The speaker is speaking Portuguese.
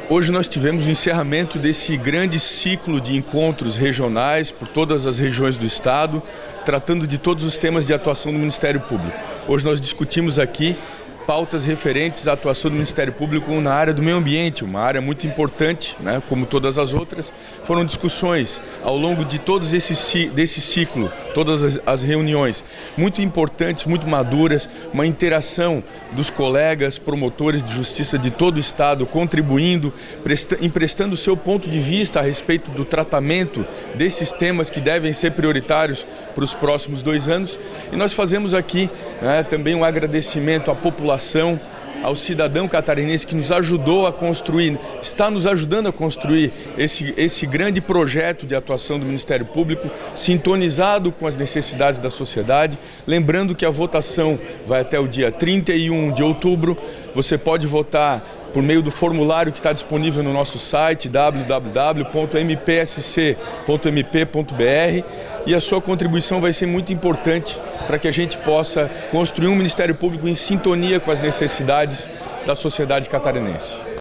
Hoje nós tivemos o encerramento desse grande ciclo de encontros regionais por todas as regiões do Estado, tratando de todos os temas de atuação do Ministério Público. Hoje nós discutimos aqui pautas referentes à atuação do Ministério Público na área do meio ambiente, uma área muito importante, né, como todas as outras. Foram discussões ao longo de todos desse ciclo, todas as reuniões, muito importantes, muito maduras, uma interação dos colegas, promotores de justiça de todo o Estado, contribuindo, emprestando o seu ponto de vista a respeito do tratamento desses temas que devem ser prioritários para os próximos 2 anos. E nós fazemos aqui, né, também um agradecimento à população, ao cidadão catarinense que nos ajudou a construir, está nos ajudando a construir esse grande projeto de atuação do Ministério Público, sintonizado com as necessidades da sociedade. Lembrando que a votação vai até o dia 31 de outubro. Você pode votar por meio do formulário que está disponível no nosso site www.mpsc.mp.br, e a sua contribuição vai ser muito importante para que a gente possa construir um Ministério Público em sintonia com as necessidades da sociedade catarinense.